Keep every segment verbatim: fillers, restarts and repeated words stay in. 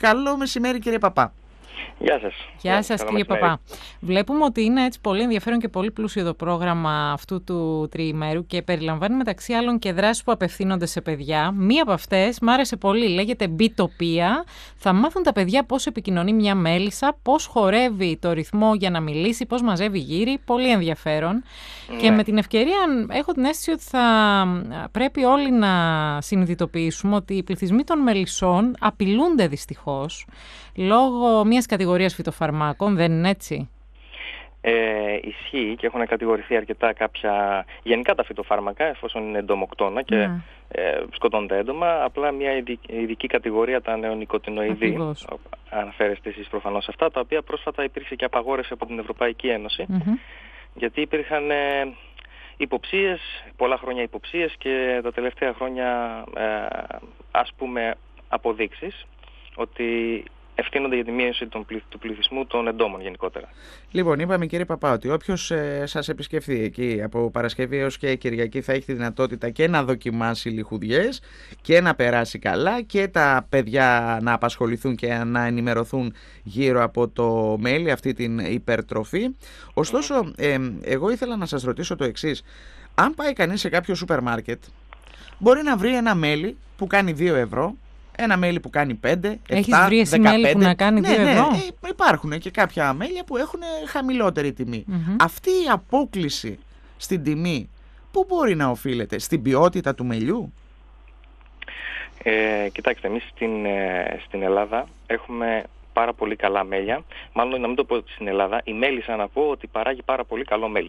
Καλό μεσημέρι, κύριε Παπά. Γεια σας. Γεια σας, κύριε Παπά. Βλέπουμε ότι είναι έτσι πολύ ενδιαφέρον και πολύ πλούσιο το πρόγραμμα αυτού του τριημέρου και περιλαμβάνει μεταξύ άλλων και δράσεις που απευθύνονται σε παιδιά. Μία από αυτές μ' άρεσε πολύ, λέγεται Μπιτοπία. Θα μάθουν τα παιδιά πώς επικοινωνεί μια μέλισσα, πώς χορεύει το ρυθμό για να μιλήσει, πώς μαζεύει γύρι. Πολύ ενδιαφέρον. Ναι. Και με την ευκαιρία έχω την αίσθηση ότι θα πρέπει όλοι να συνειδητοποιήσουμε ότι οι πληθυσμοί των μελισσών απειλούνται δυστυχώς λόγω μιας κατηγορίας φυτοφαρμάκων, δεν είναι έτσι? Ε, ισχύει και έχουν κατηγορηθεί αρκετά κάποια γενικά τα φυτοφάρμακα, εφόσον είναι εντομοκτώνα και mm. ε, σκοτώνουν τα έντομα. Απλά μια ειδική κατηγορία, τα νεονικοτινοειδή, αναφέρεστε εσείς προφανώς αυτά, τα οποία πρόσφατα υπήρξε και απαγόρευση από την Ευρωπαϊκή Ένωση, mm-hmm. γιατί υπήρχαν ε, υποψίες, πολλά χρόνια υποψίες και τα τελευταία χρόνια ε, ας πούμε αποδείξεις ότι ευθύνονται για τη μείωση του πληθυσμού των εντόμων γενικότερα. Λοιπόν, είπαμε, κύριε Παπά, ότι όποιος ε, σας επισκεφθεί εκεί από Παρασκευή έως και Κυριακή θα έχει τη δυνατότητα και να δοκιμάσει λιχουδιές και να περάσει καλά και τα παιδιά να απασχοληθούν και να ενημερωθούν γύρω από το μέλι, αυτή την υπερτροφή. Ωστόσο, ε, εγώ ήθελα να σας ρωτήσω το εξής. Αν πάει κανείς σε κάποιο σούπερ μάρκετ, μπορεί να βρει ένα μέλι που κάνει δύο ευρώ, ένα μέλι που κάνει πέντε, επτά, Έχεις βρει εσύ μέλι που να κάνει ναι, δύο ευρώ? Ναι, ε, υπάρχουν και κάποια μέλια που έχουν χαμηλότερη τιμή. Mm-hmm. Αυτή η απόκλιση στην τιμή, πού μπορεί να οφείλεται? Στην ποιότητα του μελιού? Ε, κοιτάξτε, εμείς στην, ε, στην Ελλάδα έχουμε πάρα πολύ καλά μέλια. Μάλλον να μην το πω στην Ελλάδα, η μέλισσα να πω ότι παράγει πάρα πολύ καλό μέλι.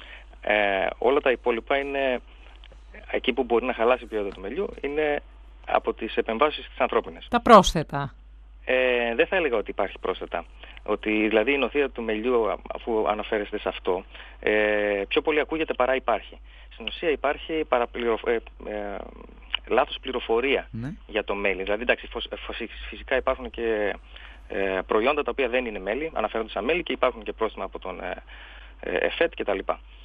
Ε, όλα τα υπόλοιπα είναι, εκεί που μπορεί να χαλάσει η ποιότητα του μελιού, είναι από τις επεμβάσεις της ανθρώπινες. Τα πρόσθετα. Ε, δεν θα έλεγα ότι υπάρχει πρόσθετα. Ότι δηλαδή η νοθεία του μελιού, αφού αναφέρεστε σε αυτό, ε, πιο πολύ ακούγεται παρά υπάρχει. Στην ουσία υπάρχει παραπληροφ... ε, ε, λάθος πληροφορία ναι. για το μέλι. Δηλαδή, εντάξει, φυσικά υπάρχουν και ε, προϊόντα τα οποία δεν είναι μέλι, αναφέρονται σαν μέλι και υπάρχουν και πρόστιμα από τον ε, ε, ΕΦΕΤ κτλ.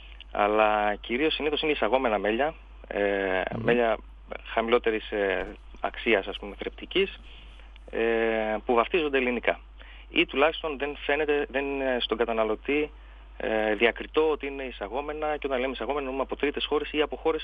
Αλλά κυρίως συνήθως είναι εισαγόμενα μέλια, ε, mm. μέλια χαμηλότερης ε, αξίας, ας πούμε, θρεπτικής, ε, που βαφτίζονται ελληνικά. Ή τουλάχιστον δεν φαίνεται, δεν είναι στον καταναλωτή ε, διακριτό ότι είναι εισαγόμενα, και όταν λέμε εισαγόμενα εννοούμε από τρίτες χώρες ή από χώρες,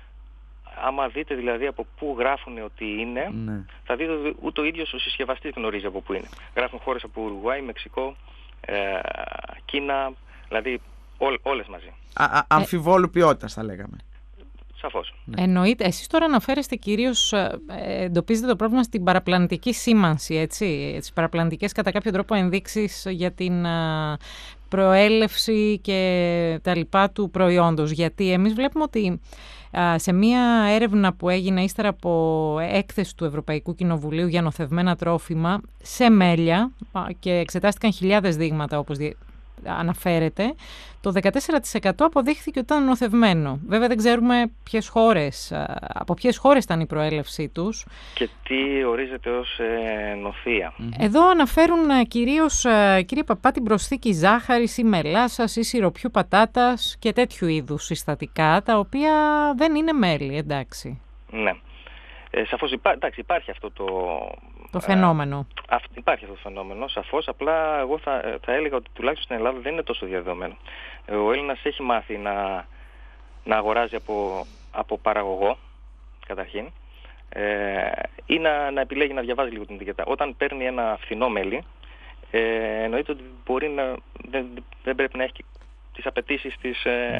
άμα δείτε δηλαδή από πού γράφουν ότι είναι, ναι. θα δείτε ότι ούτε ο ίδιος ο συσκευαστής γνωρίζει από πού είναι. Γράφουν χώρες από Ουρουγουάη, Μεξικό, ε, Κίνα, δηλαδή ό, όλες μαζί. Α, α, αμφιβόλου ποιότητας θα λέγαμε. Σαφώς. Ναι. Εννοείται. Εσείς τώρα αναφέρεστε κυρίως, ε, εντοπίζετε το πρόβλημα στην παραπλανητική σήμανση, έτσι, τις παραπλανητικές κατά κάποιο τρόπο ενδείξεις για την ε, προέλευση και τα λοιπά του προϊόντος. Γιατί εμείς βλέπουμε ότι ε, σε μία έρευνα που έγινε ύστερα από έκθεση του Ευρωπαϊκού Κοινοβουλίου για νοθευμένα τρόφιμα σε μέλια και εξετάστηκαν χιλιάδες δείγματα όπως δι... αναφέρεται, το δεκατέσσερα τοις εκατό αποδείχθηκε ότι ήταν νοθευμένο. Βέβαια δεν ξέρουμε ποιες χώρες, από ποιες χώρες ήταν η προέλευσή τους. Και τι ορίζεται ως ε, νοθεία. Εδώ αναφέρουν κυρίως, κύριε Παπά, την προσθήκη ζάχαρης ή μελισσας ή σιροπιού πατάτας και τέτοιου είδους συστατικά, τα οποία δεν είναι μέλι, εντάξει. Ναι. Ε, σαφώς υπά... εντάξει, υπάρχει αυτό το... Το φαινόμενο. Ε, α, υπάρχει αυτό το φαινόμενο, σαφώς. Απλά εγώ θα, θα έλεγα ότι τουλάχιστον στην Ελλάδα δεν είναι τόσο διαδεδομένο. Ο Έλληνας έχει μάθει να, να αγοράζει από, από παραγωγό, καταρχήν, ε, ή να, να επιλέγει να διαβάζει λίγο την ετικέτα. Όταν παίρνει ένα φθηνό μέλι, ε, εννοείται ότι μπορεί να, δεν, δεν πρέπει να έχει τις απαιτήσεις της... Ε,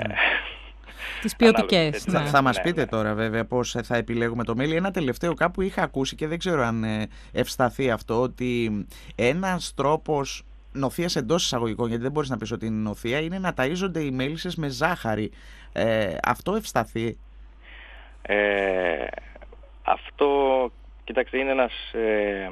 τις ποιοτικές. Θα, θα μας πείτε τώρα βέβαια πώς θα επιλέγουμε το μέλι. Ένα τελευταίο κάπου είχα ακούσει και δεν ξέρω αν ευσταθεί αυτό, ότι ένας τρόπος νοθείας εντός εισαγωγικών, γιατί δεν μπορείς να πεις ότι είναι νοθεία, είναι να ταΐζονται οι μέλισσες με ζάχαρη. Ε, αυτό ευσταθεί? Ε, αυτό, κοιτάξτε, είναι ένας... Ε,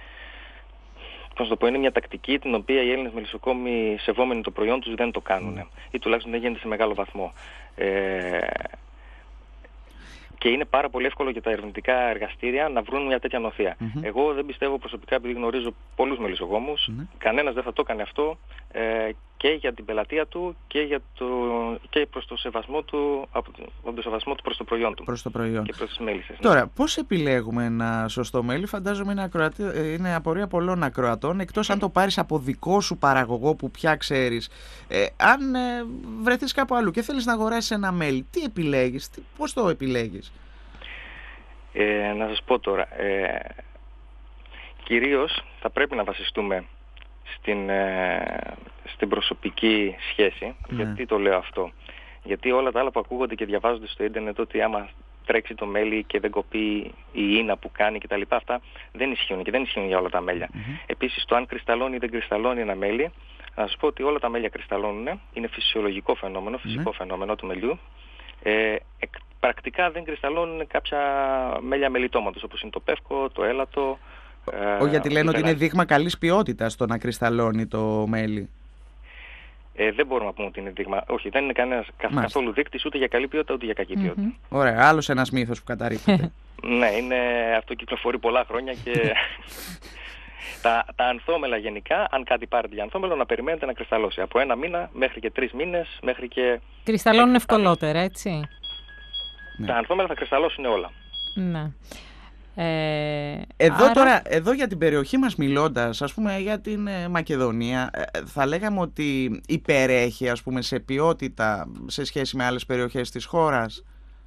πώς το πω, είναι μια τακτική την οποία οι Έλληνες μελισσοκόμοι, σεβόμενοι το προϊόν τους, δεν το κάνουν. Mm. Ή τουλάχιστον δεν γίνεται σε μεγάλο βαθμό. Ε, και είναι πάρα πολύ εύκολο για τα ερευνητικά εργαστήρια να βρουν μια τέτοια νοθεία. Mm-hmm. Εγώ δεν πιστεύω προσωπικά, επειδή γνωρίζω πολλούς μελισσοκόμους, mm-hmm. κανένας δεν θα το έκανε αυτό, ε, και για την πελατεία του και, για το, και προς το σεβασμό του, από το σεβασμό του προς το προϊόν του. Προς το προϊόν. Και προς τις μέλισσες. Τώρα, ναι. πώς επιλέγουμε ένα σωστό μέλι? Φαντάζομαι είναι, ακροατη... είναι απορία πολλών ακροατών, εκτός αν το πάρεις από δικό σου παραγωγό που πια ξέρεις. Ε, αν ε, βρεθείς κάπου αλλού και θέλεις να αγοράσεις ένα μέλι, τι επιλέγεις, τι, πώς το επιλέγεις? Ε, να σας πω τώρα, ε, κυρίως θα πρέπει να βασιστούμε στην, ε, στην προσωπική σχέση. Ναι. Γιατί το λέω αυτό? Γιατί όλα τα άλλα που ακούγονται και διαβάζονται στο ίντερνετ, ότι άμα τρέξει το μέλι και δεν κοπεί η ίνα που κάνει κτλ. Αυτά δεν ισχύουν και δεν ισχύουν για όλα τα μέλια. Mm-hmm. Επίσης, το αν κρυσταλλώνει ή δεν κρυσταλλώνει ένα μέλι, να σας πω ότι όλα τα μέλια κρυσταλλώνουν, είναι φυσιολογικό φαινόμενο, φυσικό mm-hmm. φαινόμενο του μελιού. Ε, εκ, πρακτικά δεν κρυσταλλώνουν κάποια μέλια μελιτώματος, όπως είναι το πεύκο, το έλατο. Ο, ε, γιατί λένε ότι είναι δείγμα καλής ποιότητας το να κρυσταλλώνει το μέλι. Ε, δεν μπορούμε να πούμε ότι είναι δείγμα. Όχι, δεν είναι κανένας καθόλου δείκτης ούτε για καλή ποιότητα ούτε για κακή ποιότητα. Mm-hmm. Ωραία, άλλος ένας μύθος που καταρρίπτεται. Ναι, είναι, αυτό κυκλοφορεί πολλά χρόνια και τα, τα ανθόμελα γενικά, αν κάτι πάρετε για ανθόμελο, να περιμένετε να κρυσταλλώσει. Από ένα μήνα μέχρι και τρεις μήνες, μέχρι και... Κρυσταλλώνουν ευκολότερα, έτσι. Ναι. Τα ανθόμελα θα κρυσταλλώσουν όλα. Ναι. Ε, εδώ άρα... τώρα, εδώ για την περιοχή μας μιλώντας, ας πούμε για την ε, Μακεδονία, ε, θα λέγαμε ότι υπερέχει, ας πούμε, σε ποιότητα σε σχέση με άλλες περιοχές της χώρας.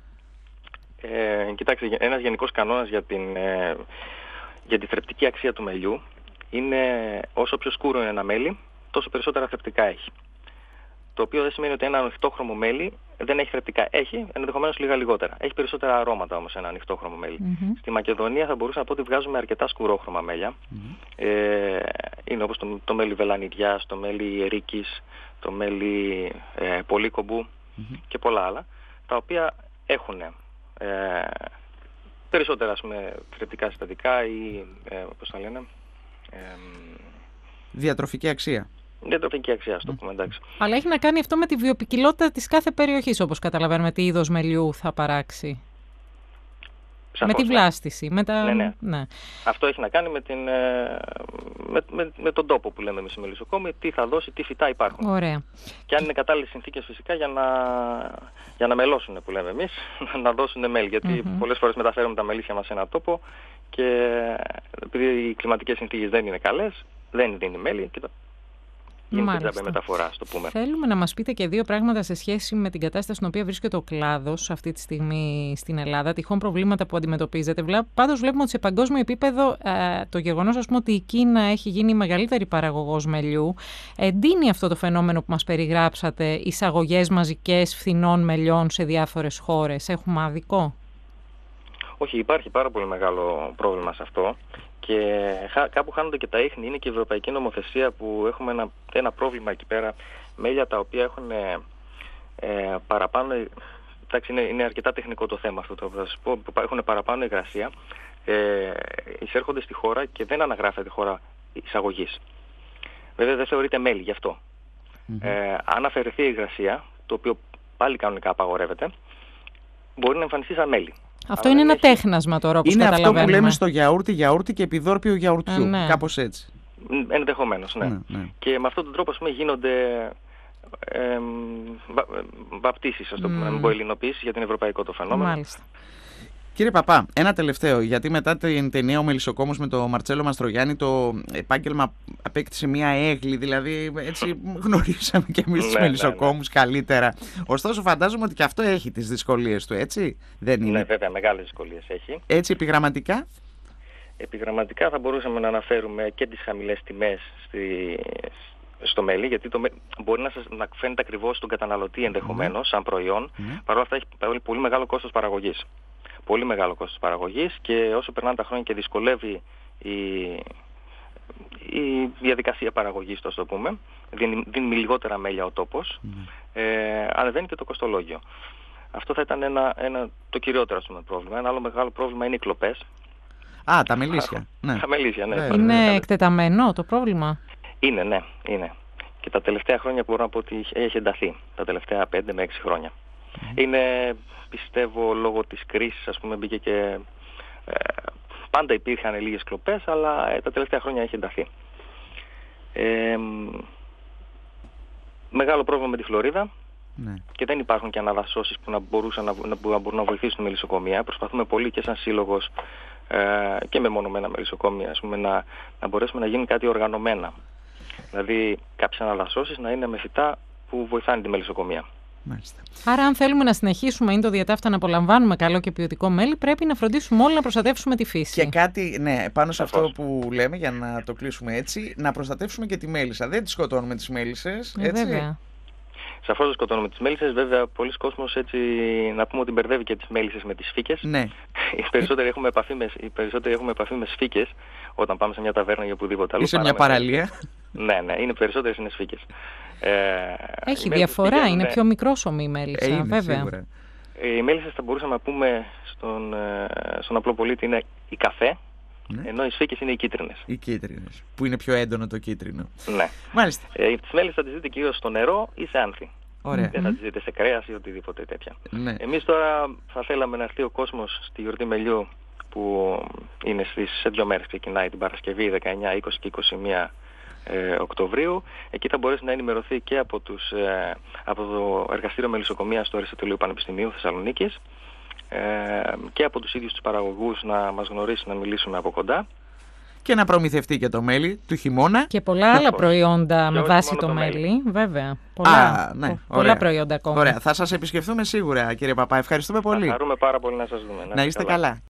Ε, κοιτάξτε, ένας γενικός κανόνας για την, ε, για τη θρεπτική αξία του μελιού είναι όσο πιο σκούρο είναι ένα μέλι, τόσο περισσότερα θρεπτικά έχει. Το οποίο δεν σημαίνει ότι ένα ανοιχτόχρωμο μέλι δεν έχει θρεπτικά. Έχει, ενδεχομένως λίγα λιγότερα. Έχει περισσότερα αρώματα όμως ένα ανοιχτόχρωμο μέλι. Mm-hmm. Στη Μακεδονία θα μπορούσα να πω ότι βγάζουμε αρκετά σκουρόχρωμα μέλια. Mm-hmm. Ε, είναι όπως το, το μέλι βελανιδιάς, το μέλι ερίκης, το μέλι ε, πολύκομπου mm-hmm. και πολλά άλλα, τα οποία έχουν ε, περισσότερα, ας πούμε, θρεπτικά συστατικά ή ε, πώς θα λένε... Ε, διατροφική αξία. Διατροφική αξία, ας το πούμε, εντάξει. Αλλά έχει να κάνει αυτό με τη βιοποικιλότητα της κάθε περιοχής, όπως καταλαβαίνουμε, τι είδος μελιού θα παράξει. Σαφώς, με τη βλάστηση. Ναι. Με τα... ναι, ναι. Ναι. Αυτό έχει να κάνει με, την, με, με, με τον τόπο που λέμε εμείς οι μελισσοκόμοι, τι θα δώσει, τι φυτά υπάρχουν. Ωραία. Και αν είναι κατάλληλες συνθήκες φυσικά για να, για να μελώσουν, που λέμε εμείς, να δώσουν μέλι. Γιατί mm-hmm. πολλές φορές μεταφέρουμε τα μελίσια μας σε έναν τόπο και επειδή οι κλιματικές συνθήκες δεν είναι καλές, δεν δίνει μέλι και γίνεται μεταφορά, το πούμε. Θέλουμε να μας πείτε και δύο πράγματα σε σχέση με την κατάσταση στην οποία βρίσκεται ο κλάδος αυτή τη στιγμή στην Ελλάδα, τυχόν προβλήματα που αντιμετωπίζετε. Πάντως βλέπουμε ότι σε παγκόσμιο επίπεδο ε, το γεγονός, ας πούμε, ότι η Κίνα έχει γίνει η μεγαλύτερη παραγωγός μελιού εντείνει αυτό το φαινόμενο που μας περιγράψατε, εισαγωγές μαζικές φθηνών μελιών σε διάφορες χώρες. Έχουμε άδικο? Όχι, υπάρχει πάρα πολύ μεγάλο πρόβλημα σε αυτό. Και κάπου χάνονται και τα ίχνη, είναι και η ευρωπαϊκή νομοθεσία που έχουμε ένα, ένα πρόβλημα εκεί πέρα. Μέλια τα οποία έχουν ε, παραπάνω, εντάξει, είναι, είναι αρκετά τεχνικό το θέμα αυτό το θα σας πω, που έχουν παραπάνω υγρασία, ε, εισέρχονται στη χώρα και δεν αναγράφεται χώρα εισαγωγής. Βέβαια δεν θεωρείται μέλι γι' αυτό. Mm-hmm. Ε, αν αφαιρεθεί η υγρασία, το οποίο πάλι κανονικά απαγορεύεται, μπορεί να εμφανιστεί σαν μέλι. Αυτό είναι ένα έχει... τέχνασμα τώρα, όπως είναι καταλαβαίνουμε. Αυτό που λέμε στο γιαούρτι, γιαούρτι και επιδόρπιο γιαουρτιού. Ε, ναι. Κάπως έτσι. Ενδεχομένως, ναι. Ναι, ναι. Και με αυτόν τον τρόπο, ας πούμε, γίνονται ε, βα, βαπτίσεις, ας το πούμε, mm. να μην πω ελληνοποίησεις, για την ευρωπαϊκό το φαινόμενο. Μάλιστα. Κύριε Παπά, ένα τελευταίο, γιατί μετά την ταινία «Ο Μελισσοκόμος» με τον Μαρτσέλο Μαστρογιάννη το επάγγελμα απέκτησε μια έγκλη, δηλαδή έτσι γνωρίσαμε και εμείς τους μελισσοκόμους καλύτερα. Ωστόσο φαντάζομαι ότι και αυτό έχει τις δυσκολίες του, έτσι, δεν είναι? Ναι, βέβαια, μεγάλες δυσκολίες έχει. Έτσι επιγραμματικά? Επιγραμματικά θα μπορούσαμε να αναφέρουμε και τις χαμηλές τιμές στη... στο μέλι, γιατί το μέλι μπορεί να, σας, να φαίνεται ακριβώς στον καταναλωτή ενδεχομένως, σαν προϊόν, mm. παρ' όλα αυτά έχει πολύ μεγάλο κόστος παραγωγής. Πολύ μεγάλο κόστος παραγωγής και όσο περνάνε τα χρόνια και δυσκολεύει η, η διαδικασία παραγωγής, το πούμε, δίνει, δίνει λιγότερα μέλια ο τόπος, mm. ε, ανεβαίνει και το κοστολόγιο. Αυτό θα ήταν ένα, ένα, το κυριότερο, ας πούμε, πρόβλημα. Ένα άλλο μεγάλο πρόβλημα είναι οι κλοπές. Α, τα μελίσια. Ναι. Τα μελίσια, ναι. Είναι εκτεταμένο το πρόβλημα? Είναι, ναι, είναι. Και τα τελευταία χρόνια μπορώ να πω ότι έχει ενταθεί. Τα τελευταία πέντε με έξι χρόνια. Mm. Είναι, πιστεύω, λόγω της κρίσης, ας πούμε, μπήκε και... Ε, πάντα υπήρχαν λίγες κλοπές, αλλά ε, τα τελευταία χρόνια έχει ενταθεί. Ε, μεγάλο πρόβλημα με τη Φλωρίδα. Ναι. Και δεν υπάρχουν και αναδασώσεις που να, μπορούσαν να, να, να μπορούν να βοηθήσουν τη μελισσοκομεία. Προσπαθούμε πολύ και σαν σύλλογος ε, και με μονομένα μελισσοκόμια, ας πούμε, να, να μπορέσουμε να γίνει κάτι οργανωμένα. Δηλαδή κάποιες αναδασώσεις να είναι με φυτά που βοηθάνε τη μελισσοκομεία. Μάλιστα. Άρα, αν θέλουμε να συνεχίσουμε είναι το διατάφτα να απολαμβάνουμε καλό και ποιοτικό μέλι, πρέπει να φροντίσουμε όλοι να προστατεύσουμε τη φύση. Και κάτι, ναι, πάνω σε Σαφώς. αυτό που λέμε, για να το κλείσουμε έτσι, να προστατεύσουμε και τη μέλισσα. Δεν τη σκοτώνουμε τις μέλισσες, Ε, έτσι. βέβαια. Σαφώς δεν σκοτώνουμε τις μέλισσες. Βέβαια, πολλοί κόσμος έτσι να πούμε ότι μπερδεύει και τις μέλισσες με τις φύκες. Ναι. Οι περισσότεροι έχουμε επαφή με, οι περισσότεροι έχουμε επαφή με σφίκες όταν πάμε σε μια ταβέρνα ή οπουδήποτε αλλού. Ή σε μια παραλία. Ναι, ναι, είναι περισσότερες είναι σφίκες. Ε, Έχει οι διαφορά, μέλισσες είναι πηγαίνουν, πιο μικρόσωμη η μέλισσα, Ε, είναι, βέβαια. σίγουρα. ε, οι μέλισσες θα μπορούσαμε να πούμε στον, ε, στον απλό πολίτη είναι η καφέ, Ναι. ενώ οι σφίκες είναι οι κίτρινες. Οι κίτρινες, που είναι πιο έντονο το κίτρινο. Ναι. Μάλιστα. Ε, τις μέλισσες θα τις δείτε κυρίως στο νερό ή σε άνθη. Ωραία. Δεν θα τις δείτε σε κρέας ή οτιδήποτε τέτοια. Ναι. Εμείς τώρα θα θέλαμε να έρθει ο κόσμος στη γιορτή Μελιού, που είναι στις, σε δύο μέρες ξεκινάει, την Παρασκευή δεκαεννιά, είκοσι και είκοσι μία ε, Οκτωβρίου. Εκεί θα μπορέσει να ενημερωθεί και από, τους, ε, από το Εργαστήριο Μελισσοκομείας του Αριστοτελείου Πανεπιστημίου Θεσσαλονίκης ε, και από τους ίδιους τους παραγωγούς να μας γνωρίσει, να μιλήσουμε από κοντά. Και να προμηθευτεί και το μέλι του χειμώνα. Και πολλά άλλα Σαφώς. προϊόντα Και με όχι βάση μόνο το το μέλι. μέλι, βέβαια. Πολλά, Α, ναι, πο- ωραία. πολλά προϊόντα ακόμα. Ωραία. Θα σας επισκεφθούμε σίγουρα, κύριε Παπά. Ευχαριστούμε πολύ. Θα χαρούμε πάρα πολύ να σας δούμε. Να είστε καλά.